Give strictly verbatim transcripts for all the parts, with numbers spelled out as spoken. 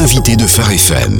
L'invité de Phare F M.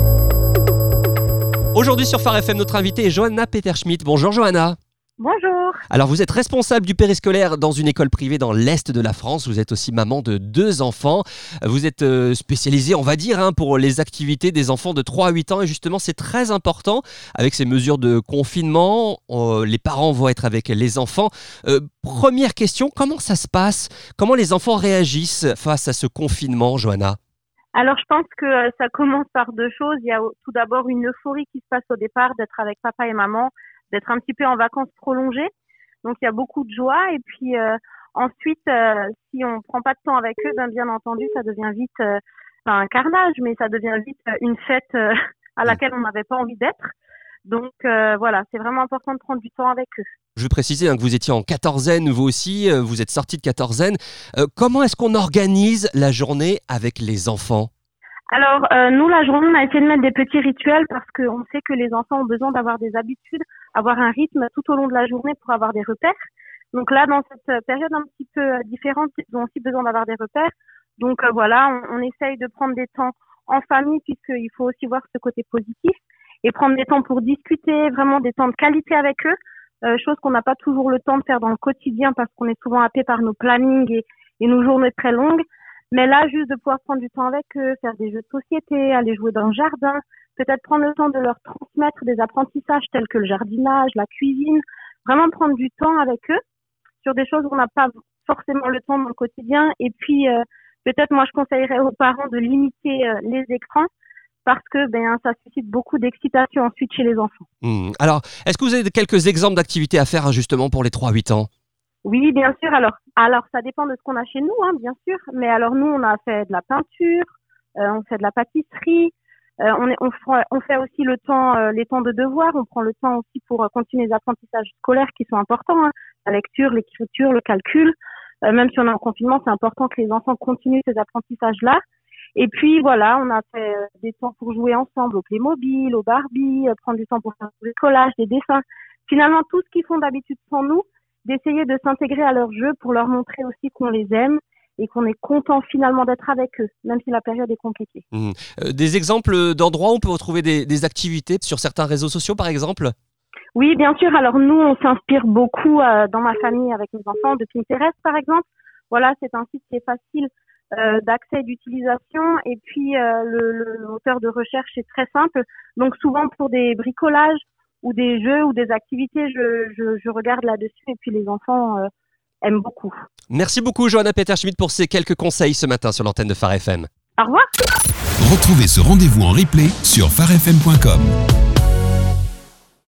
Aujourd'hui sur Phare F M, notre invitée est Johanna Peterschmidt. Bonjour Johanna. Bonjour. Alors vous êtes responsable du périscolaire dans une école privée dans l'Est de la France. Vous êtes aussi maman de deux enfants. Vous êtes euh, spécialisée, on va dire, hein, pour les activités des enfants de trois à huit ans. Et justement, c'est très important avec ces mesures de confinement. Euh, les parents vont être avec les enfants. Euh, première question, comment ça se passe ? Comment les enfants réagissent face à ce confinement, Johanna ? Alors, je pense que ça commence par deux choses. Il y a tout d'abord une euphorie qui se passe au départ d'être avec papa et maman, d'être un petit peu en vacances prolongées. Donc, il y a beaucoup de joie. Et puis, euh, ensuite, euh, si on prend pas de temps avec eux, ben, bien entendu, ça devient vite euh, pas un carnage, mais ça devient vite euh, une fête euh, à laquelle on n'avait pas envie d'être. Donc, euh, voilà, c'est vraiment important de prendre du temps avec eux. Je veux préciser hein, que vous étiez en quatorzaine, vous aussi, euh, vous êtes sortie de quatorzaine. Euh, comment est-ce qu'on organise la journée avec les enfants ? Alors, euh, nous, la journée, on a essayé de mettre des petits rituels parce qu'on sait que les enfants ont besoin d'avoir des habitudes, avoir un rythme tout au long de la journée pour avoir des repères. Donc là, dans cette période un petit peu différente, ils ont aussi besoin d'avoir des repères. Donc euh, voilà, on, on essaye de prendre des temps en famille puisqu'il faut aussi voir ce côté positif et prendre des temps pour discuter, vraiment des temps de qualité avec eux, euh, chose qu'on n'a pas toujours le temps de faire dans le quotidien parce qu'on est souvent happé par nos plannings et, et nos journées très longues. Mais là, juste de pouvoir prendre du temps avec eux, faire des jeux de société, aller jouer dans le jardin, peut-être prendre le temps de leur transmettre des apprentissages tels que le jardinage, la cuisine, vraiment prendre du temps avec eux sur des choses où on n'a pas forcément le temps dans le quotidien. Et puis, euh, peut-être moi, je conseillerais aux parents de limiter euh, les écrans parce que ben ça suscite beaucoup d'excitation ensuite chez les enfants. Mmh. Alors, est-ce que vous avez quelques exemples d'activités à faire hein, justement pour les trois à huit ans ? Oui, bien sûr. Alors, alors ça dépend de ce qu'on a chez nous, hein, bien sûr. Mais alors nous, on a fait de la peinture, euh, on fait de la pâtisserie, euh, on, est, on, fait, on fait aussi le temps, euh, les temps de devoirs. On prend le temps aussi pour euh, continuer les apprentissages scolaires qui sont importants, hein, la lecture, l'écriture, le calcul. Euh, même si on est en confinement, c'est important que les enfants continuent ces apprentissages-là. Et puis voilà, on a fait euh, des temps pour jouer ensemble au Playmobil, au Barbie, euh, prendre du temps pour faire des collages, des dessins. Finalement, tout ce qu'ils font d'habitude sans nous, d'essayer de s'intégrer à leur jeu pour leur montrer aussi qu'on les aime et qu'on est content finalement d'être avec eux, même si la période est compliquée. Mmh. Euh, des exemples d'endroits où on peut retrouver des, des activités sur certains réseaux sociaux, par exemple ? Oui, bien sûr. Alors nous, on s'inspire beaucoup euh, dans ma famille avec mes enfants de Pinterest, par exemple. Voilà, c'est un site qui est facile euh, d'accès et d'utilisation. Et puis, euh, le, le, le moteur de recherche est très simple. Donc souvent pour des bricolages, ou des jeux ou des activités, je, je, je regarde là-dessus et puis les enfants euh, aiment beaucoup. Merci beaucoup Johanna Peterschmidt pour ces quelques conseils ce matin sur l'antenne de Phare F M. Au revoir. Retrouvez ce rendez-vous en replay sur phare f m point com.